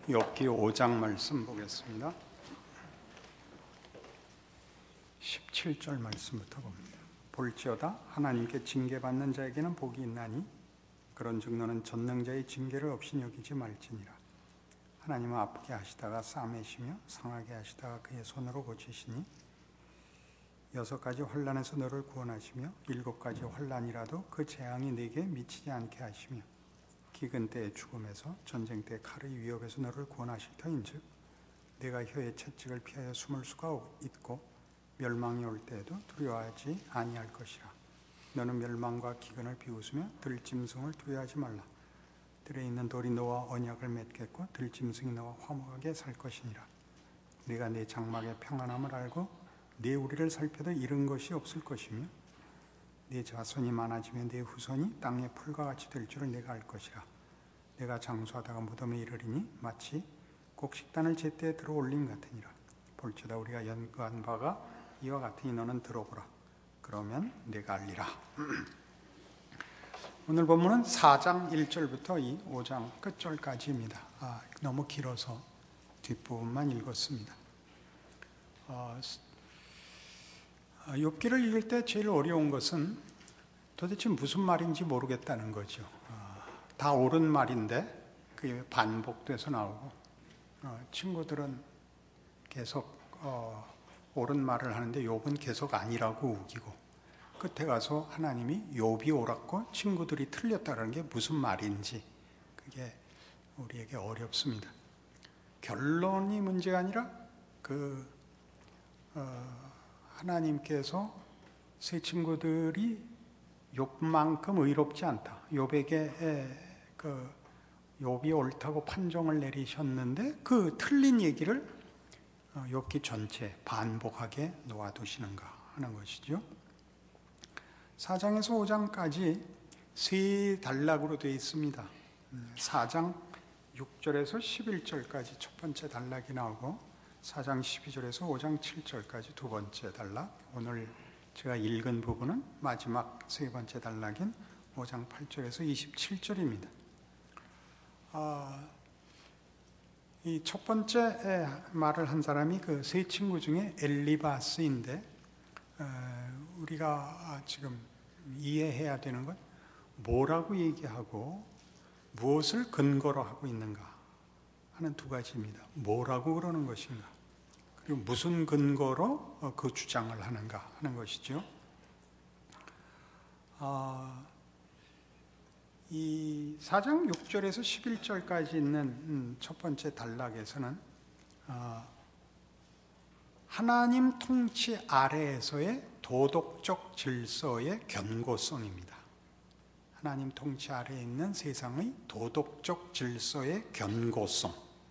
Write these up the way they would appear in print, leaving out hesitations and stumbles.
욥기 5장 말씀 보겠습니다. 17절 말씀부터 봅니다. 볼지어다 하나님께 징계받는 자에게는 복이 있나니 그런즉 너는 전능자의 징계를 없이 여기지 말지니라. 하나님은 아프게 하시다가 싸매시며 상하게 하시다가 그의 손으로 고치시니 6가지 환난에서 너를 구원하시며 7가지 환난이라도 그 재앙이 네게 미치지 않게 하시며 기근 때의 죽음에서 전쟁 때의 칼의 위협에서 너를 구원하실 터인즉 내가 혀의 채찍을 피하여 숨을 수가 있고 멸망이 올 때에도 두려워하지 아니할 것이라. 너는 멸망과 기근을 비웃으며 들짐승을 두려워하지 말라. 들에 있는 돌이 너와 언약을 맺겠고 들짐승이 너와 화목하게 살 것이니라. 내가 내 장막의 평안함을 알고 내 우리를 살펴도 잃은 것이 없을 것이며 내 자손이 많아지며 내 후손이 땅의 풀과 같이 될 줄을 내가 알 것이라. 내가 장수하다가 무덤에 이르리니 마치 곡식단을 제때에 들어 올림 같으니라. 볼지어다 우리가 연구한 바가 이와 같으니 너는 들어보라. 그러면 내가 알리라. 오늘 본문은 4장 1절부터 이 5장 끝절까지입니다. 너무 길어서 뒷부분만 읽었습니다. 욥기를 읽을 때 제일 어려운 것은 도대체 무슨 말인지 모르겠다는 거죠. 다 옳은 말인데 그게 반복돼서 나오고 친구들은 계속 옳은 말을 하는데 욥은 계속 아니라고 우기고 끝에 가서 하나님이 욥이 옳았고 친구들이 틀렸다는 게 무슨 말인지 그게 우리에게 어렵습니다. 결론이 문제가 아니라 하나님께서 세 친구들이 욥만큼 의롭지 않다. 욥에게 욥이 옳다고 판정을 내리셨는데 그 틀린 얘기를 욥기 전체 반복하게 놓아두시는가 하는 것이죠. 4장에서 5장까지 세 단락으로 되어 있습니다. 4장 6절에서 11절까지 첫 번째 단락이 나오고 4장 12절에서 5장 7절까지 두 번째 단락, 오늘 제가 읽은 부분은 마지막 세 번째 단락인 5장 8절에서 27절입니다. 이 첫 번째 말을 한 사람이 그 세 친구 중에 엘리바스인데 우리가 지금 이해해야 되는 건 뭐라고 얘기하고 무엇을 근거로 하고 있는가 하는 두 가지입니다. 뭐라고 그러는 것인가 그리고 무슨 근거로 그 주장을 하는가 하는 것이죠. 이 4장 6절에서 11절까지 있는 첫 번째 단락에서는 하나님 통치 아래에서의 도덕적 질서의 견고성입니다. 하나님 통치 아래에 있는 세상의 도덕적 질서의 견고성.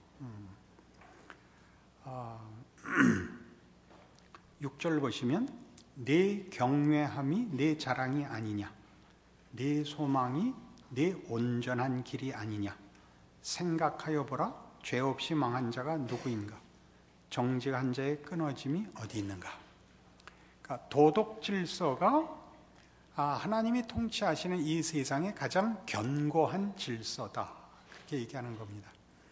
6절 보시면 내 경외함이 내 자랑이 아니냐, 내 소망이 내 온전한 길이 아니냐, 생각하여 보라. 죄 없이 망한 자가 누구인가, 정직한 자의 끊어짐이 어디 있는가. 그러니까 도덕 질서가 하나님이 통치하시는 이 세상의 가장 견고한 질서다, 그렇게 얘기하는 겁니다.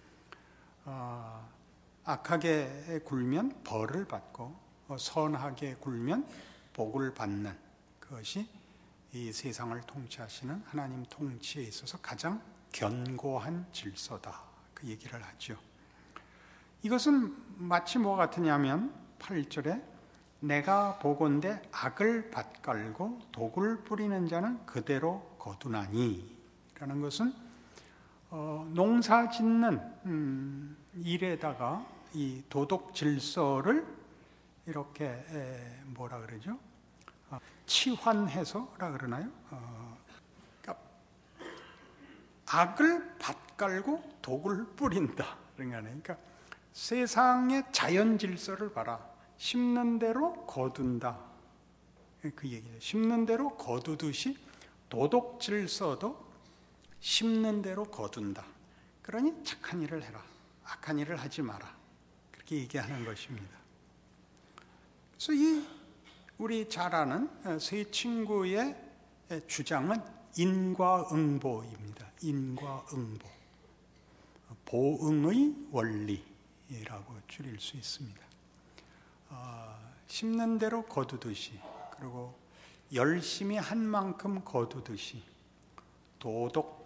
악하게 굴면 벌을 받고 선하게 굴면 복을 받는 그것이 이 세상을 통치하시는 하나님 통치에 있어서 가장 견고한 질서다, 그 얘기를 하죠. 이것은 마치 뭐 같으냐면 8절에 내가 보건대 악을 밭갈고 독을 뿌리는 자는 그대로 거두나니 라는 것은 농사 짓는 일에다가 이 도덕 질서를 이렇게 뭐라 그러죠? 치환해서라 그러나요? 그러니까 악을 밭갈고 독을 뿌린다. 그러니까 세상의 자연 질서를 봐라. 심는 대로 거둔다. 그 얘기예요. 심는 대로 거두듯이 도덕 질서도 심는 대로 거둔다. 그러니 착한 일을 해라. 악한 일을 하지 마라. 그렇게 얘기하는 것입니다. 그래서 우리 잘 아는 세 친구의 주장은 인과응보입니다. 인과응보. 보응의 원리라고 줄일 수 있습니다. 심는 대로 거두듯이, 그리고 열심히 한 만큼 거두듯이 도덕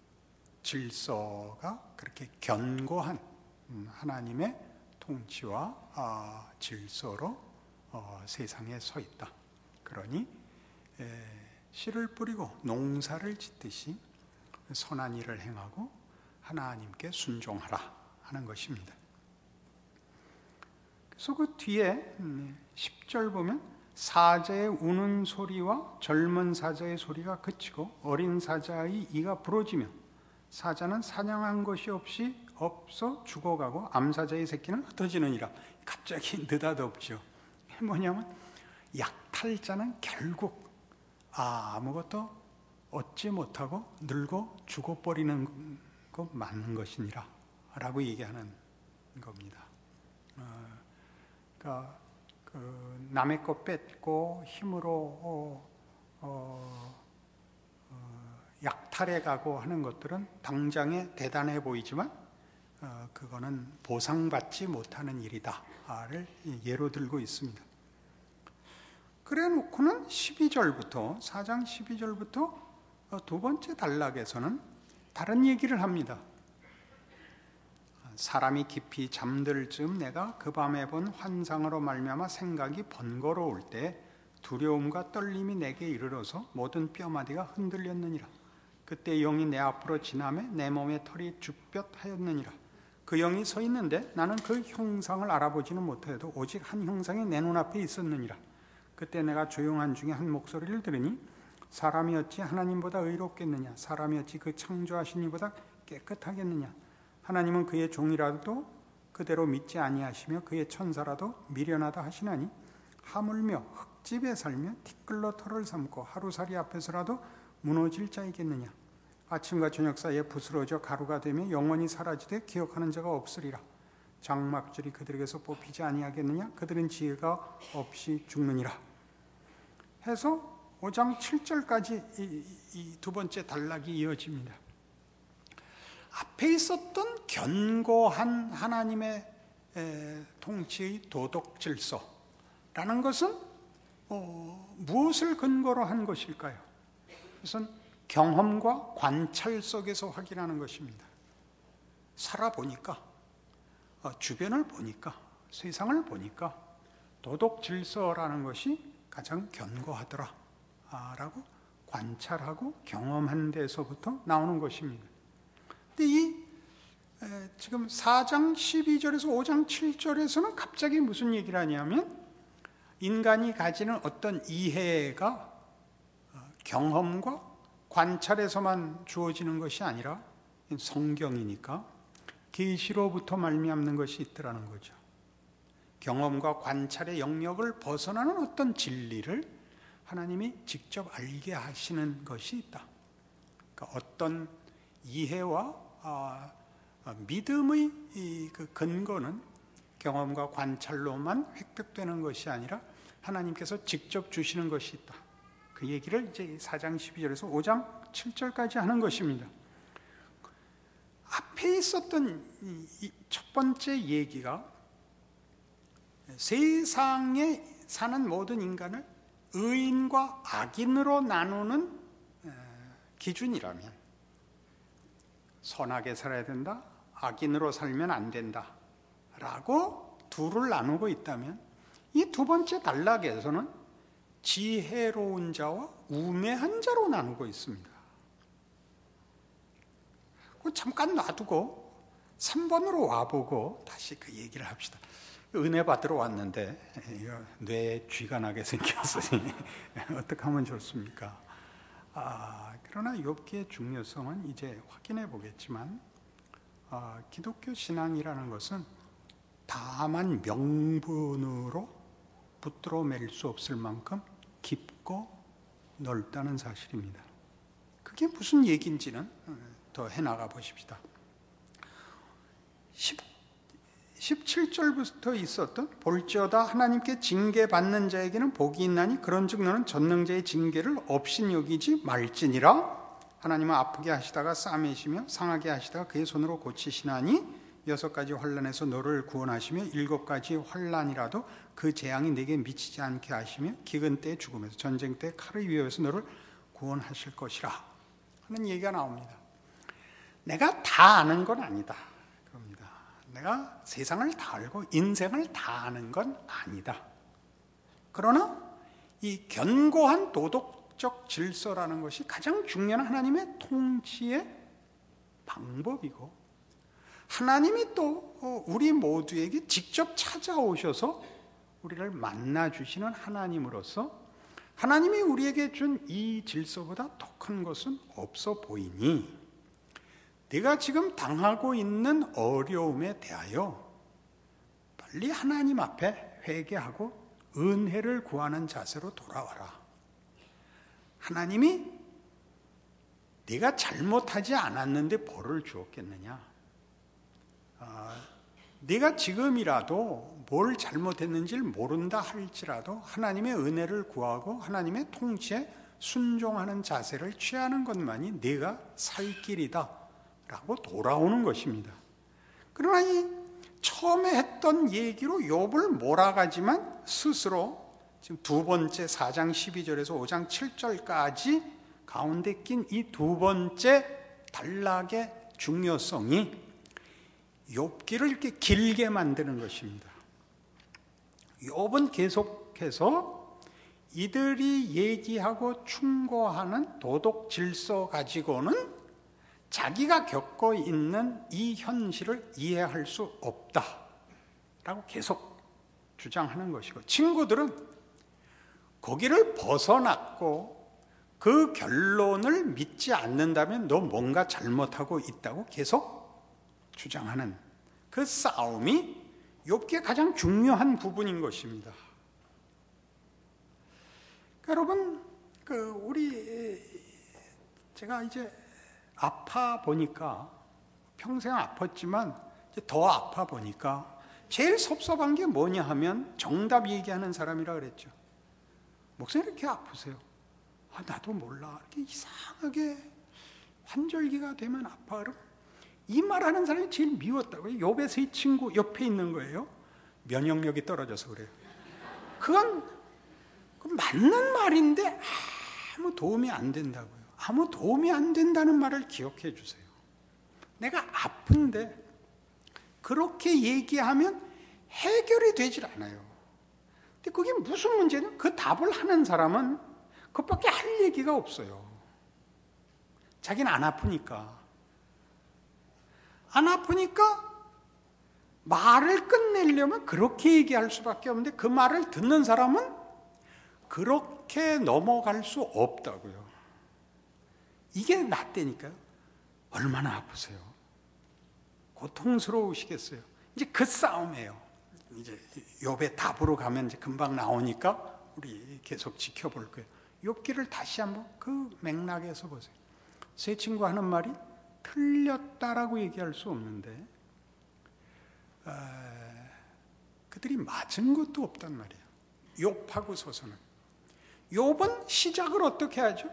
질서가 그렇게 견고한 하나님의 통치와 질서로 세상에 서 있다. 그러니 씨를 뿌리고 농사를 짓듯이 선한 일을 행하고 하나님께 순종하라 하는 것입니다. 그래서 그 뒤에 10절 보면 사자의 우는 소리와 젊은 사자의 소리가 그치고 어린 사자의 이가 부러지며 사자는 사냥한 것이 없어 죽어가고 암사자의 새끼는 흩어지느니라. 갑자기 느닷없죠. 뭐냐면 약탈자는 결국 아무것도 얻지 못하고 늙어 죽어버리는 거 맞는 것이니라 라고 얘기하는 겁니다. 그러니까 남의 것 뺏고 힘으로 약탈해 가고 하는 것들은 당장에 대단해 보이지만 그거는 보상받지 못하는 일이다를 예로 들고 있습니다. 그래 놓고는 12절부터 4장 12절부터 두 번째 단락에서는 다른 얘기를 합니다. 사람이 깊이 잠들 즈음 내가 그 밤에 본 환상으로 말미암아 생각이 번거로울 때 두려움과 떨림이 내게 이르러서 모든 뼈마디가 흔들렸느니라. 그때 영이 내 앞으로 지나매 내 몸의 털이 죽볕하였느니라. 그 영이 서 있는데 나는 그 형상을 알아보지는 못해도 오직 한 형상이 내 눈앞에 있었느니라. 그때 내가 조용한 중에 한 목소리를 들으니 사람이 어찌 하나님보다 의롭겠느냐, 사람이 어찌 그 창조하신 이보다 깨끗하겠느냐. 하나님은 그의 종이라도 그대로 믿지 아니하시며 그의 천사라도 미련하다 하시나니 하물며 흙집에 살며 티끌로 털을 삼고 하루살이 앞에서라도 무너질 자이겠느냐. 아침과 저녁 사이에 부스러져 가루가 되며 영원히 사라지되 기억하는 자가 없으리라. 장막줄이 그들에게서 뽑히지 아니하겠느냐. 그들은 지혜가 없이 죽느니라. 해서 5장 7절까지 이 두 번째 단락이 이어집니다. 앞에 있었던 견고한 하나님의 통치의 도덕 질서라는 것은 무엇을 근거로 한 것일까요? 그것은 경험과 관찰 속에서 확인하는 것입니다. 살아보니까, 주변을 보니까, 세상을 보니까 도덕 질서라는 것이 가장 견고하더라 라고 관찰하고 경험한 데서부터 나오는 것입니다. 근데 지금 4장 12절에서 5장 7절에서는 갑자기 무슨 얘기를 하냐면 인간이 가지는 어떤 이해가 경험과 관찰에서만 주어지는 것이 아니라 성경이니까 계시로부터 말미암는 것이 있더라는 거죠. 경험과 관찰의 영역을 벗어나는 어떤 진리를 하나님이 직접 알게 하시는 것이 있다. 그러니까 어떤 이해와 믿음의 그 근거는 경험과 관찰로만 획득되는 것이 아니라 하나님께서 직접 주시는 것이 있다. 그 얘기를 이제 4장 12절에서 5장 7절까지 하는 것입니다. 앞에 있었던 첫 번째 얘기가 세상에 사는 모든 인간을 의인과 악인으로 나누는 기준이라면 선하게 살아야 된다, 악인으로 살면 안 된다 라고 둘을 나누고 있다면 이 두 번째 단락에서는 지혜로운 자와 우매한 자로 나누고 있습니다. 잠깐 놔두고 3번으로 와보고 다시 그 얘기를 합시다. 은혜 받으러 왔는데 뇌에 쥐가 나게 생겼으니 어떻게 하면 좋습니까? 그러나 욥기의 중요성은 이제 확인해 보겠지만 기독교 신앙이라는 것은 다만 명분으로 붙들어 맬 수 없을 만큼 깊고 넓다는 사실입니다. 그게 무슨 얘기인지는 더 해나가 보십시다. 17절부터 있었던 볼지어다 하나님께 징계받는 자에게는 복이 있나니 그런즉 너는 전능자의 징계를 없인 여기지 말지니라 하나님은 아프게 하시다가 싸매시며 상하게 하시다가 그의 손으로 고치시나니 6가지 환난에서 너를 구원하시며 7가지 환난이라도 그 재앙이 내게 미치지 않게 하시며 기근 때 죽음에서 전쟁 때 칼의 위협에서 너를 구원하실 것이라 하는 얘기가 나옵니다. 내가 다 아는 건 아니다 그럽니다. 내가 세상을 다 알고 인생을 다 아는 건 아니다. 그러나 이 견고한 도덕적 질서라는 것이 가장 중요한 하나님의 통치의 방법이고, 하나님이 또 우리 모두에게 직접 찾아오셔서 우리를 만나주시는 하나님으로서 하나님이 우리에게 준 이 질서보다 더 큰 것은 없어 보이니 네가 지금 당하고 있는 어려움에 대하여 빨리 하나님 앞에 회개하고 은혜를 구하는 자세로 돌아와라. 하나님이 네가 잘못하지 않았는데 벌을 주었겠느냐? 네가 지금이라도 뭘 잘못했는지를 모른다 할지라도 하나님의 은혜를 구하고 하나님의 통치에 순종하는 자세를 취하는 것만이 네가 살 길이다 라고 돌아오는 것입니다. 그러나 이 처음에 했던 얘기로 욥을 몰아가지만 스스로 지금 두 번째 4장 12절에서 5장 7절까지 가운데 낀 이 두 번째 단락의 중요성이 욥기를 이렇게 길게 만드는 것입니다. 욥은 계속해서 이들이 얘기하고 충고하는 도덕 질서 가지고는 자기가 겪고 있는 이 현실을 이해할 수 없다라고 계속 주장하는 것이고, 친구들은 거기를 벗어났고 그 결론을 믿지 않는다면 너 뭔가 잘못하고 있다고 계속 주장하는 그 싸움이 욥기의 가장 중요한 부분인 것입니다. 그러니까 여러분, 제가 이제 아파 보니까, 평생 아팠지만 이제 더 아파 보니까 제일 섭섭한 게 뭐냐 하면 정답 얘기하는 사람이라 그랬죠. 목사님 이렇게 아프세요? 나도 몰라. 이렇게 이상하게 환절기가 되면 아파. 그럼 이 말하는 사람이 제일 미웠다고요. 욥의 친구 옆에 있는 거예요. 면역력이 떨어져서 그래요. 그건 맞는 말인데 아무 도움이 안 된다고요. 아무 도움이 안 된다는 말을 기억해 주세요. 내가 아픈데 그렇게 얘기하면 해결이 되질 않아요. 근데 그게 무슨 문제냐? 그 답을 하는 사람은 그것밖에 할 얘기가 없어요. 자기는 안 아프니까. 안 아프니까 말을 끝내려면 그렇게 얘기할 수밖에 없는데 그 말을 듣는 사람은 그렇게 넘어갈 수 없다고요. 이게 낫다니까요. 얼마나 아프세요? 고통스러우시겠어요? 이제 그 싸움이에요. 이제 욥의 답으로 가면 이제 금방 나오니까 우리 계속 지켜볼 거예요. 욥기를 다시 한번 그 맥락에서 보세요. 세 친구 하는 말이 틀렸다라고 얘기할 수 없는데 그들이 맞은 것도 없단 말이에요. 욥하고서서는. 욥은 시작을 어떻게 하죠?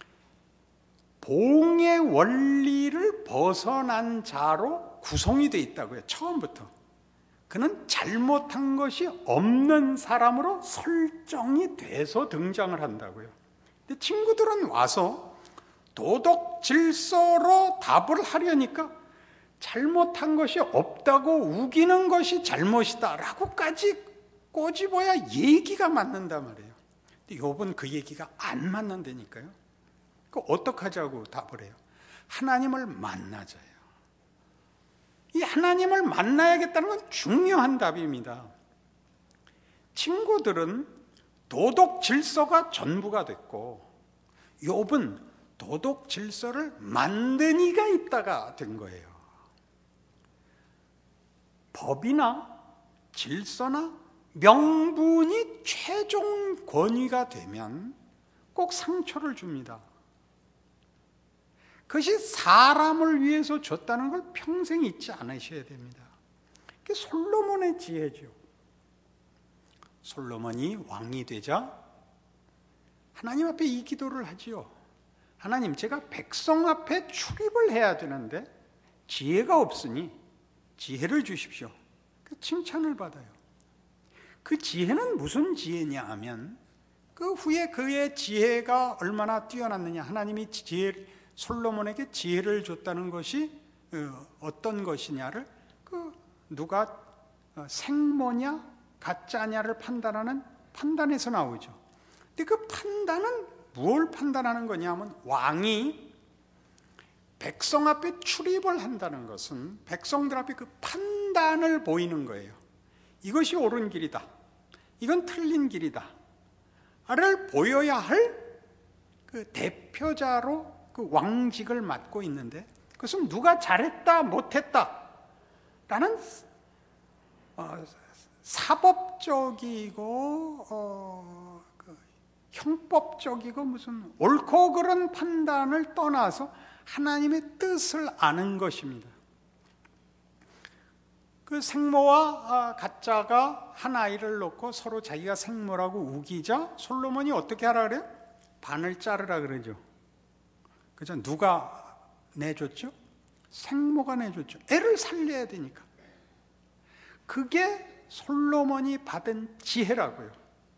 봉의 원리를 벗어난 자로 구성이 되어 있다고요. 처음부터. 그는 잘못한 것이 없는 사람으로 설정이 돼서 등장을 한다고요. 근데 친구들은 와서 도덕 질서로 답을 하려니까 잘못한 것이 없다고 우기는 것이 잘못이다라고까지 꼬집어야 얘기가 맞는단 말이에요. 근데 욥은 그 얘기가 안 맞는다니까요. 어떻게 하자고 답을 해요? 하나님을 만나자요. 이 하나님을 만나야겠다는 건 중요한 답입니다. 친구들은 도덕 질서가 전부가 됐고 욥은 도덕 질서를 만든 이가 있다가 된 거예요. 법이나 질서나 명분이 최종 권위가 되면 꼭 상처를 줍니다. 그것이 사람을 위해서 줬다는 걸 평생 잊지 않으셔야 됩니다. 그게 솔로몬의 지혜죠. 솔로몬이 왕이 되자 하나님 앞에 이 기도를 하지요. 하나님, 제가 백성 앞에 출입을 해야 되는데 지혜가 없으니 지혜를 주십시오. 그 칭찬을 받아요. 그 지혜는 무슨 지혜냐 하면 그 후에 그의 지혜가 얼마나 뛰어났느냐. 하나님이 솔로몬에게 지혜를 줬다는 것이 어떤 것이냐를 누가 생모냐 가짜냐를 판단하는 판단에서 나오죠. 근데 그 판단은 무엇을 판단하는 거냐 하면 왕이 백성 앞에 출입을 한다는 것은 백성들 앞에 그 판단을 보이는 거예요. 이것이 옳은 길이다, 이건 틀린 길이다 를 보여야 할 그 대표자로 그 왕직을 맡고 있는데, 그것은 누가 잘했다 못했다 라는 사법적이고 형법적이고 무슨 옳고 그른 판단을 떠나서 하나님의 뜻을 아는 것입니다. 그 생모와 가짜가 한 아이를 놓고 서로 자기가 생모라고 우기자 솔로몬이 어떻게 하라 그래요? 반을 자르라 그러죠. 그죠? 누가 내줬죠? 생모가 내줬죠. 애를 살려야 되니까. 그게 솔로몬이 받은 지혜라고요.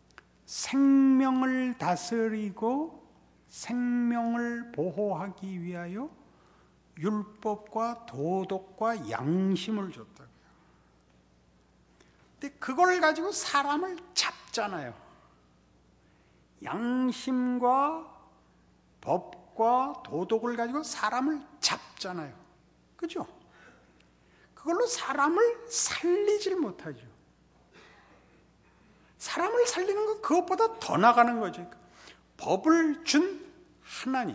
생명을 다스리고 생명을 보호하기 위하여 율법과 도덕과 양심을 줬다고요. 근데 그걸 가지고 사람을 잡잖아요. 양심과 법과 도덕을 가지고 사람을 잡잖아요. 그죠? 그걸로 사람을 살리질 못하죠. 사람을 살리는 건 그것보다 더 나가는 거죠. 법을 준 하나님,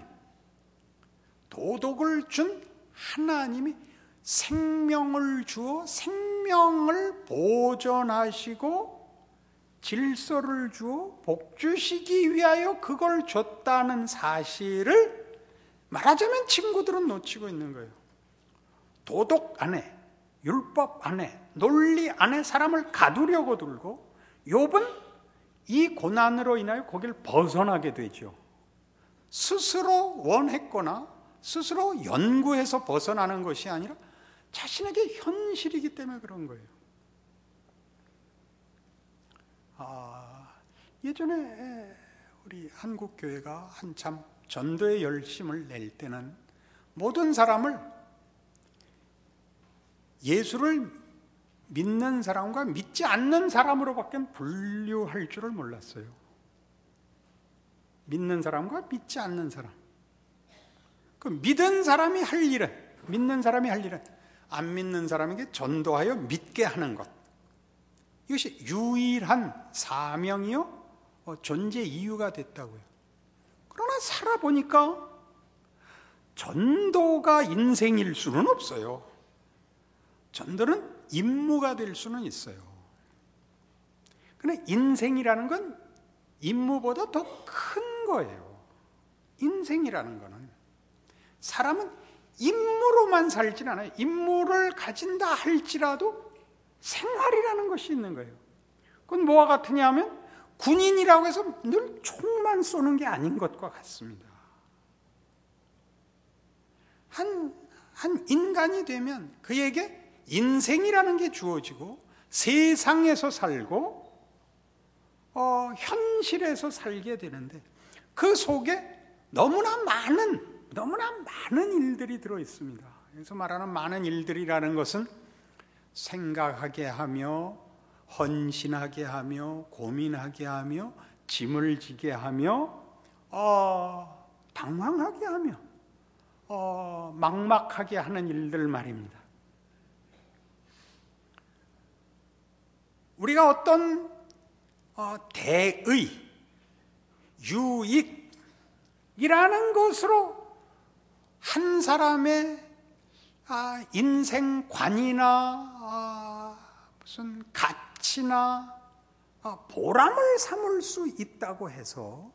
도덕을 준 하나님이 생명을 주어 생명을 보존하시고 질서를 주어 복주시기 위하여 그걸 줬다는 사실을 말하자면 친구들은 놓치고 있는 거예요. 도덕 안에, 율법 안에, 논리 안에 사람을 가두려고 들고 욥은 이 고난으로 인하여 거길 벗어나게 되죠. 스스로 원했거나 스스로 연구해서 벗어나는 것이 아니라 자신에게 현실이기 때문에 그런 거예요. 예전에 우리 한국교회가 한참 전도의 열심을 낼 때는 모든 사람을 예수를 믿는 사람과 믿지 않는 사람으로밖에 분류할 줄을 몰랐어요. 믿는 사람과 믿지 않는 사람. 그 믿은 사람이 할 일은, 믿는 사람이 할 일은 안 믿는 사람에게 전도하여 믿게 하는 것. 이것이 유일한 사명이요 존재 이유가 됐다고요. 그러나 살아보니까 전도가 인생일 수는 없어요. 전도는 임무가 될 수는 있어요. 그런데 인생이라는 건 임무보다 더 큰 거예요. 인생이라는 거는 사람은 임무로만 살진 않아요. 임무를 가진다 할지라도 생활이라는 것이 있는 거예요. 그건 뭐와 같으냐 하면 군인이라고 해서 늘 총만 쏘는 게 아닌 것과 같습니다. 한 인간이 되면 그에게 인생이라는 게 주어지고 세상에서 살고 현실에서 살게 되는데 그 속에 너무나 많은 일들이 들어있습니다. 그래서 말하는 많은 일들이라는 것은 생각하게 하며 헌신하게 하며 고민하게 하며 짐을 지게 하며 당황하게 하며 막막하게 하는 일들 말입니다. 우리가 어떤 대의, 유익이라는 것으로 한 사람의 인생관이나 무슨 가치나 보람을 삼을 수 있다고 해서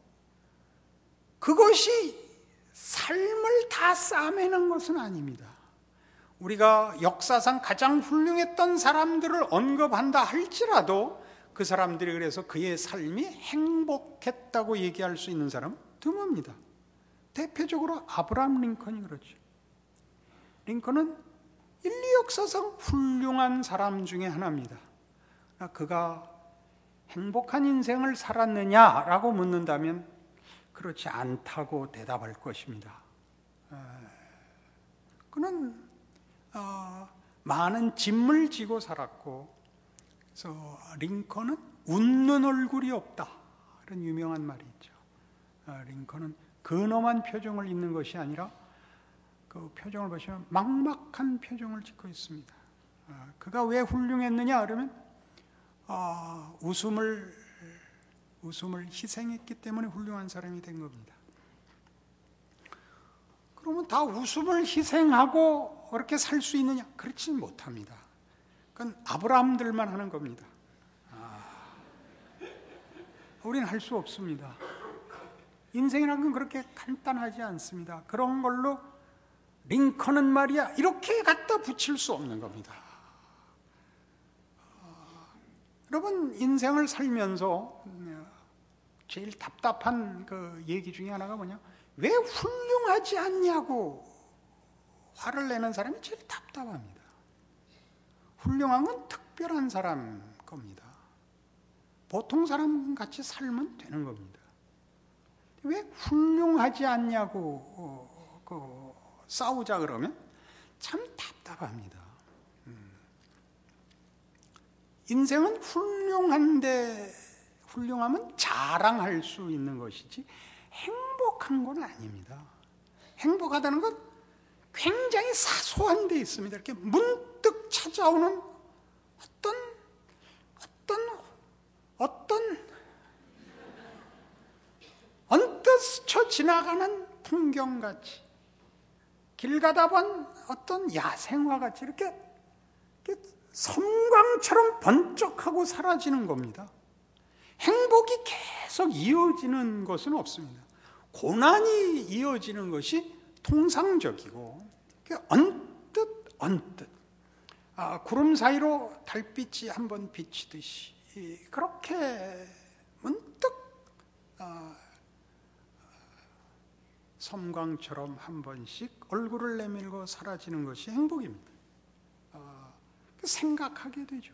그것이 삶을 다 싸매는 것은 아닙니다. 우리가 역사상 가장 훌륭했던 사람들을 언급한다 할지라도 그 사람들이 그래서 그의 삶이 행복했다고 얘기할 수 있는 사람은 드뭅니다. 대표적으로 아브라함 링컨이 그렇죠. 링컨은 인류 역사상 훌륭한 사람 중에 하나입니다. 그가 행복한 인생을 살았느냐라고 묻는다면 그렇지 않다고 대답할 것입니다. 그는 많은 짐을 지고 살았고, 그래서 링컨은 웃는 얼굴이 없다, 이런 유명한 말이 있죠. 링컨은 근엄한 표정을 짓는 것이 아니라 그 표정을 보시면 막막한 표정을 짓고 있습니다. 그가 왜 훌륭했느냐 그러면 웃음을 희생했기 때문에 훌륭한 사람이 된 겁니다. 그러면 다 웃음을 희생하고 그렇게 살 수 있느냐? 그렇지 못합니다. 그건 아브라함들만 하는 겁니다. 우리는 할 수 없습니다. 인생이라는 건 그렇게 간단하지 않습니다. 그런 걸로 링컨은 말이야 이렇게 갖다 붙일 수 없는 겁니다. 여러분, 인생을 살면서 제일 답답한 그 얘기 중에 하나가 뭐냐? 왜 훌륭하지 않냐고 화를 내는 사람이 제일 답답합니다. 훌륭한 건 특별한 사람 겁니다. 보통 사람 같이 살면 되는 겁니다. 왜 훌륭하지 않냐고 싸우자 그러면 참 답답합니다. 인생은 훌륭하면 자랑할 수 있는 것이지 행복한 건 아닙니다. 행복하다는 건 굉장히 사소한 데 있습니다. 이렇게 문득 찾아오는 어떤 언뜻 스쳐 지나가는 풍경같이, 길 가다 본 어떤 야생화같이 이렇게 섬광처럼 번쩍하고 사라지는 겁니다. 행복이 계속 이어지는 것은 없습니다. 고난이 이어지는 것이 통상적이고, 언뜻 구름 사이로 달빛이 한번 비치듯이 그렇게 문득 섬광처럼 한 번씩 얼굴을 내밀고 사라지는 것이 행복입니다. 생각하게 되죠.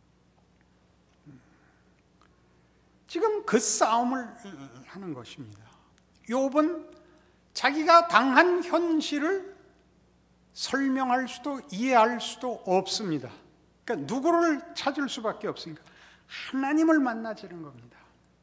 지금 그 싸움을 하는 것입니다. 욥은 자기가 당한 현실을 설명할 수도 이해할 수도 없습니다. 그러니까 누구를 찾을 수밖에 없으니까 하나님을 만나지는 겁니다.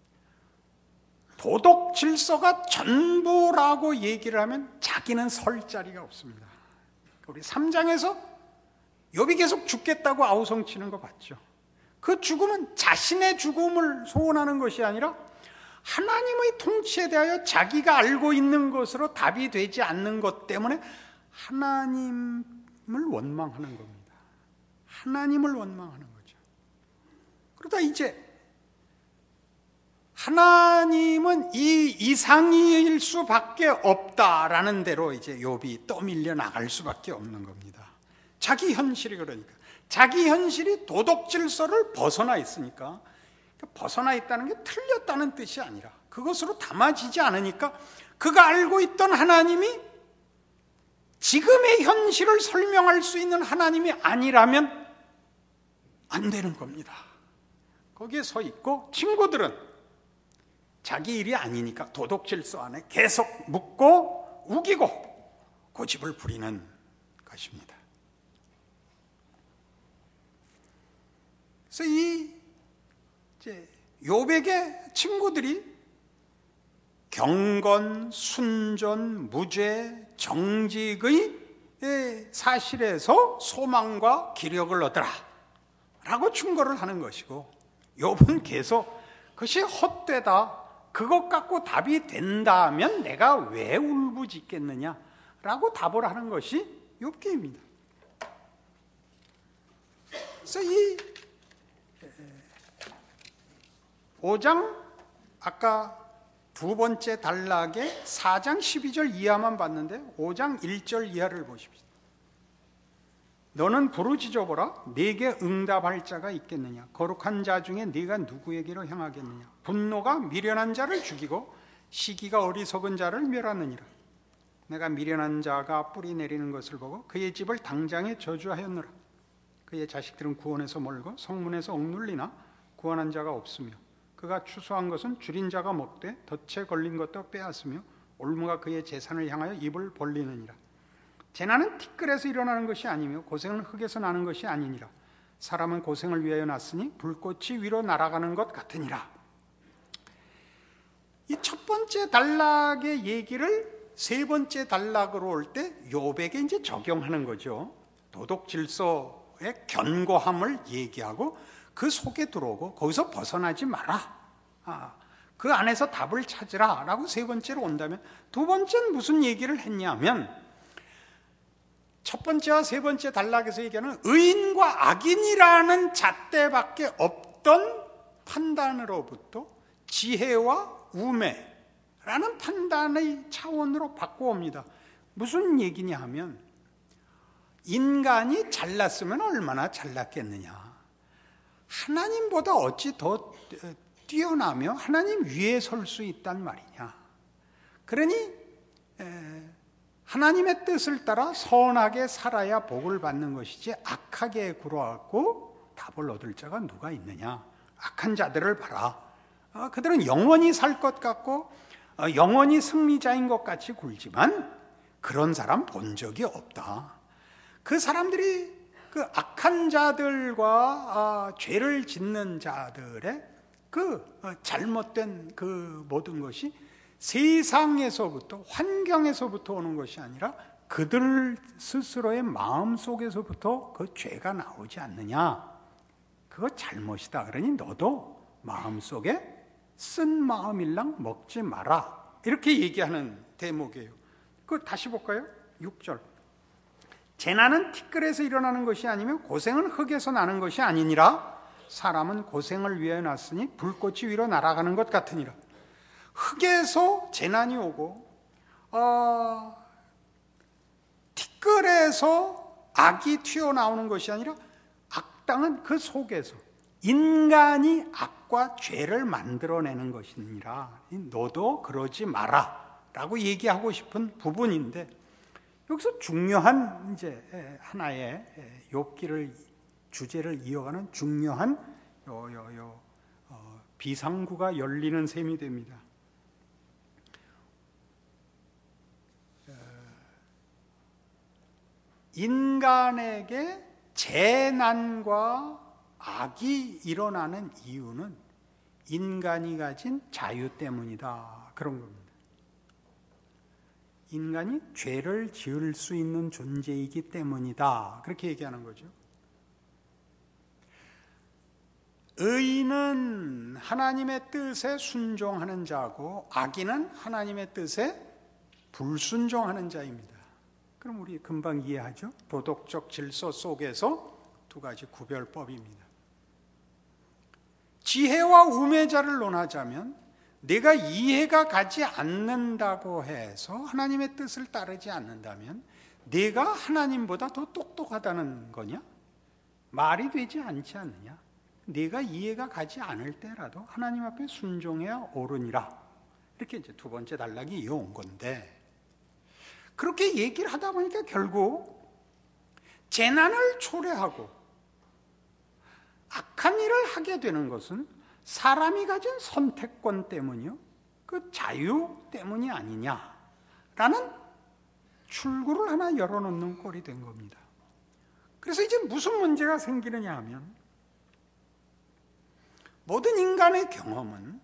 도덕 질서가 전부라고 얘기를 하면 자기는 설 자리가 없습니다. 우리 3장에서 욥이 계속 죽겠다고 아우성치는 거 봤죠. 그 죽음은 자신의 죽음을 소원하는 것이 아니라 하나님의 통치에 대하여 자기가 알고 있는 것으로 답이 되지 않는 것 때문에 하나님을 원망하는 겁니다. 하나님을 원망하는 거죠. 그러다 이제 하나님은 이 이상일 수밖에 없다라는 대로 이제 욥이 떠밀려 나갈 수밖에 없는 겁니다. 자기 현실이 그러니까. 자기 현실이 도덕 질서를 벗어나 있으니까, 벗어나 있다는 게 틀렸다는 뜻이 아니라 그것으로 담아지지 않으니까 그가 알고 있던 하나님이 지금의 현실을 설명할 수 있는 하나님이 아니라면 안 되는 겁니다. 거기에 서 있고 친구들은 자기 일이 아니니까 도덕 질서 안에 계속 묻고 우기고 고집을 부리는 것입니다. 그래서 이제 욥에게 친구들이 경건, 순전, 무죄, 정직의 사실에서 소망과 기력을 얻으라 라고 충고를 하는 것이고, 욥은 계속 그것이 헛되다, 그것 갖고 답이 된다면 내가 왜 울부짖겠느냐 라고 답을 하는 것이 욥기입니다. 그래서 이 5장 아까 두 번째 단락의 4장 12절 이하만 봤는데 5장 1절 이하를 보십시오. 너는 부르짖어보라. 네게 응답할 자가 있겠느냐? 거룩한 자 중에 네가 누구에게로 향하겠느냐? 분노가 미련한 자를 죽이고 시기가 어리석은 자를 멸하느니라. 내가 미련한 자가 뿌리 내리는 것을 보고 그의 집을 당장에 저주하였노라. 그의 자식들은 구원에서 멀고 성문에서 억눌리나 구원한 자가 없으며 그가 추수한 것은 줄인 자가 먹되 덫에 걸린 것도 빼앗으며 올무가 그의 재산을 향하여 입을 벌리느니라. 재난은 티끌에서 일어나는 것이 아니며 고생은 흙에서 나는 것이 아니니라. 사람은 고생을 위하여 났으니 불꽃이 위로 날아가는 것 같으니라. 이 첫 번째 단락의 얘기를 세 번째 단락으로 올 때 욥에게 이제 적용하는 거죠. 도덕 질서의 견고함을 얘기하고 그 속에 들어오고 거기서 벗어나지 마라. 그 안에서 답을 찾으라 라고 세 번째로 온다면, 두 번째는 무슨 얘기를 했냐면 첫 번째와 세 번째 단락에서 얘기하는 의인과 악인이라는 잣대밖에 없던 판단으로부터 지혜와 우매라는 판단의 차원으로 바꿔옵니다. 무슨 얘기냐 하면, 인간이 잘났으면 얼마나 잘났겠느냐, 하나님보다 어찌 더 뛰어나며 하나님 위에 설 수 있단 말이냐. 그러니 하나님의 뜻을 따라 선하게 살아야 복을 받는 것이지 악하게 굴어갖고 답을 얻을 자가 누가 있느냐. 악한 자들을 봐라. 그들은 영원히 살 것 같고 영원히 승리자인 것 같이 굴지만 그런 사람 본 적이 없다. 그 사람들이 그 악한 자들과 죄를 짓는 자들의 그 잘못된 그 모든 것이 세상에서부터, 환경에서부터 오는 것이 아니라 그들 스스로의 마음 속에서부터 그 죄가 나오지 않느냐. 그거 잘못이다. 그러니 너도 마음속에 쓴 마음일랑 먹지 마라. 이렇게 얘기하는 대목이에요. 그거 다시 볼까요? 6절. 재난은 티끌에서 일어나는 것이 아니며 고생은 흙에서 나는 것이 아니니라. 사람은 고생을 위하여 났으니 불꽃이 위로 날아가는 것 같으니라. 흙에서 재난이 오고 티끌에서 악이 튀어나오는 것이 아니라 악당은 그 속에서 인간이 악과 죄를 만들어내는 것이니라. 너도 그러지 마라 라고 얘기하고 싶은 부분인데, 여기서 중요한 이제 하나의 욥기를 주제를 이어가는 중요한 비상구가 열리는 셈이 됩니다. 인간에게 재난과 악이 일어나는 이유는 인간이 가진 자유 때문이다. 그런 겁니다. 인간이 죄를 지을 수 있는 존재이기 때문이다. 그렇게 얘기하는 거죠. 의인은 하나님의 뜻에 순종하는 자고 악인은 하나님의 뜻에 불순종하는 자입니다. 그럼 우리 금방 이해하죠? 도덕적 질서 속에서 두 가지 구별법입니다. 지혜와 우매자를 논하자면, 내가 이해가 가지 않는다고 해서 하나님의 뜻을 따르지 않는다면 내가 하나님보다 더 똑똑하다는 거냐? 말이 되지 않지 않느냐? 내가 이해가 가지 않을 때라도 하나님 앞에 순종해야 옳으니라. 이렇게 이제 두 번째 단락이 이어온 건데, 그렇게 얘기를 하다 보니까 결국 재난을 초래하고 악한 일을 하게 되는 것은 사람이 가진 선택권 때문이요, 그 자유 때문이 아니냐라는 출구를 하나 열어놓는 꼴이 된 겁니다. 그래서 이제 무슨 문제가 생기느냐 하면, 모든 인간의 경험은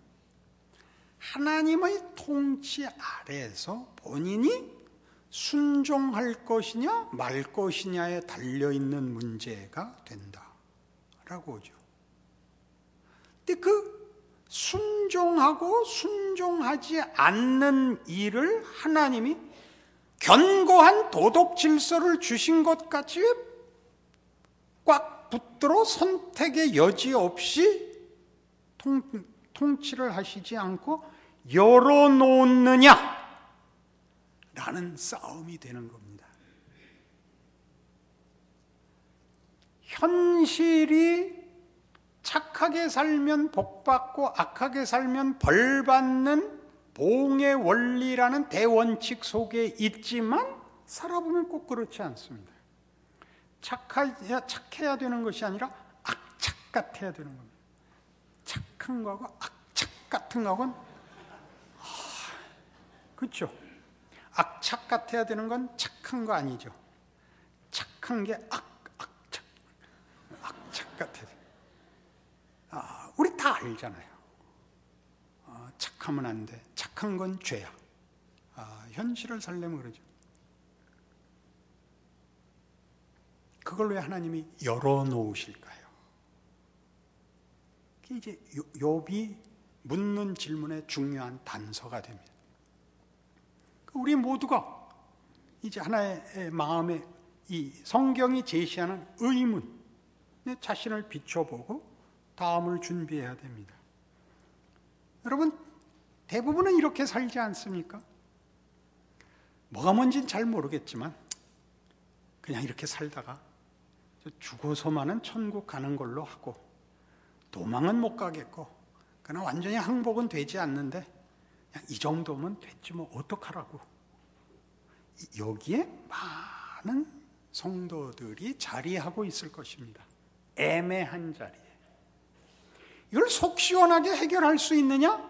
하나님의 통치 아래에서 본인이 순종할 것이냐 말 것이냐에 달려있는 문제가 된다라고 하죠. 근데 그 순종하고 순종하지 않는 일을 하나님이 견고한 도덕 질서를 주신 것 같이 꽉 붙들어 선택의 여지 없이 통치를 하시지 않고 열어놓느냐 라는 싸움이 되는 겁니다. 현실이 착하게 살면 복받고 악하게 살면 벌받는 보응의 원리라는 대원칙 속에 있지만 살아보면 꼭 그렇지 않습니다. 착해야 되는 것이 아니라 악착 같아야 되는 겁니다. 착한 거하고 악착 같은 거하고는 그렇죠. 악착 같아야 되는 건 착한 거 아니죠. 착한 게 악착 같아야 돼. 우리 다 알잖아요. 착하면 안 돼. 착한 건 죄야. 현실을 살려면 그러죠. 그걸 왜 하나님이 열어놓으실까요? 그게 이제 욥이 묻는 질문의 중요한 단서가 됩니다. 우리 모두가 이제 하나의 마음에 이 성경이 제시하는 의문, 내 자신을 비춰보고 다음을 준비해야 됩니다. 여러분, 대부분은 이렇게 살지 않습니까? 뭐가 뭔지는 잘 모르겠지만 그냥 이렇게 살다가 죽어서만은 천국 가는 걸로 하고 도망은 못 가겠고 그러나 완전히 항복은 되지 않는데 그냥 이 정도면 됐지 뭐 어떡하라고. 여기에 많은 성도들이 자리하고 있을 것입니다. 애매한 자리에. 이걸 속 시원하게 해결할 수 있느냐?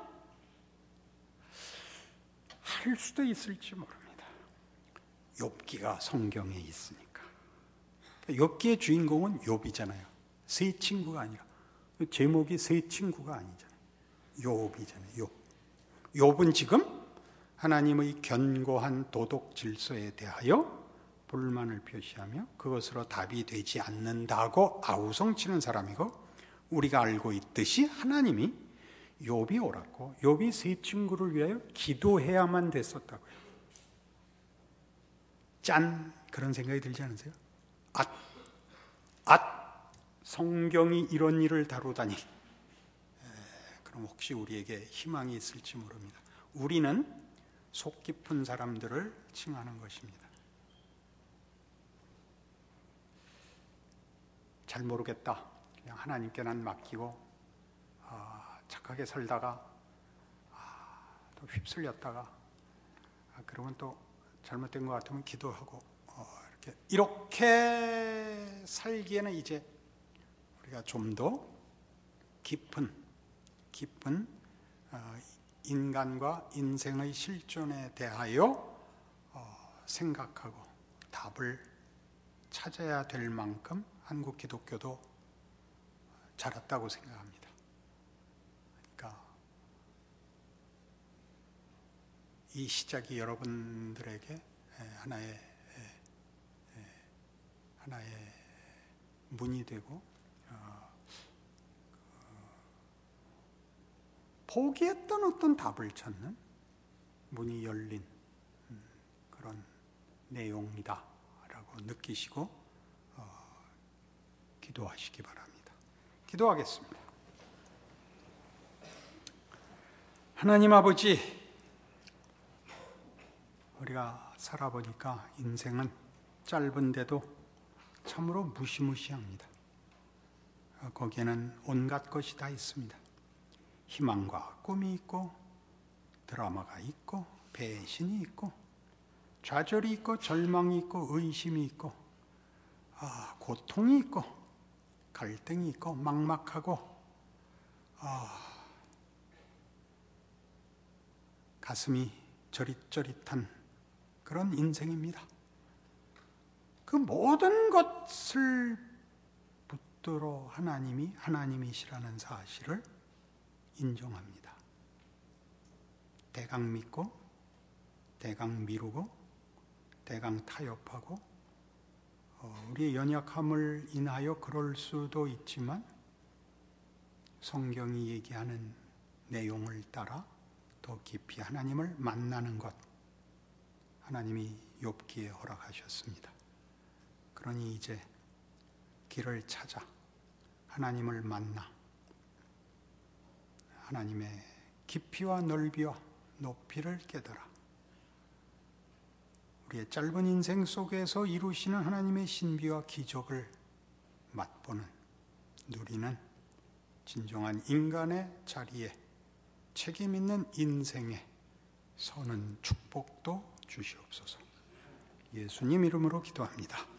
할 수도 있을지 모릅니다. 욥기가 성경에 있으니까. 욥기의 주인공은 욥이잖아요. 세 친구가 아니라. 제목이 세 친구가 아니잖아요. 욥이잖아요. 욥은 지금 하나님의 견고한 도덕 질서에 대하여 불만을 표시하며 그것으로 답이 되지 않는다고 아우성치는 사람이고, 우리가 알고 있듯이 하나님이 욥이 옳았고 욥이 세 친구를 위하여 기도해야만 됐었다고요. 짠! 그런 생각이 들지 않으세요? 성경이 이런 일을 다루다니. 그럼 혹시 우리에게 희망이 있을지 모릅니다. 우리는 속 깊은 사람들을 칭하는 것입니다. 잘 모르겠다. 그냥 하나님께 난 맡기고 착하게 살다가 또 휩쓸렸다가 그러면 또 잘못된 것 같으면 기도하고 이렇게 살기에는 이제 우리가 좀 더 깊은 인간과 인생의 실존에 대하여 생각하고 답을 찾아야 될 만큼 한국 기독교도 자랐다고 생각합니다. 그러니까 이 시작이 여러분들에게 하나의 문이 되고 포기했던 어떤 답을 찾는 문이 열린 그런 내용이다라고 느끼시고 기도하시기 바랍니다. 기도하겠습니다. 하나님 아버지, 우리가 살아보니까 인생은 짧은데도 참으로 무시무시합니다. 거기에는 온갖 것이 다 있습니다. 희망과 꿈이 있고 드라마가 있고 배신이 있고 좌절이 있고 절망이 있고 의심이 있고 고통이 있고 갈등이 있고 막막하고 가슴이 저릿저릿한 그런 인생입니다. 그 모든 것을 붙들어 하나님이 하나님이시라는 사실을 인정합니다. 대강 믿고 대강 미루고 대강 타협하고 우리의 연약함을 인하여 그럴 수도 있지만 성경이 얘기하는 내용을 따라 더 깊이 하나님을 만나는 것, 하나님이 욥기에 허락하셨습니다. 그러니 이제 길을 찾아 하나님을 만나 하나님의 깊이와 넓이와 높이를 깨달아 우리의 짧은 인생 속에서 이루시는 하나님의 신비와 기적을 맛보는, 누리는 진정한 인간의 자리에 책임 있는 인생에 선한 축복도 주시옵소서. 예수님 이름으로 기도합니다.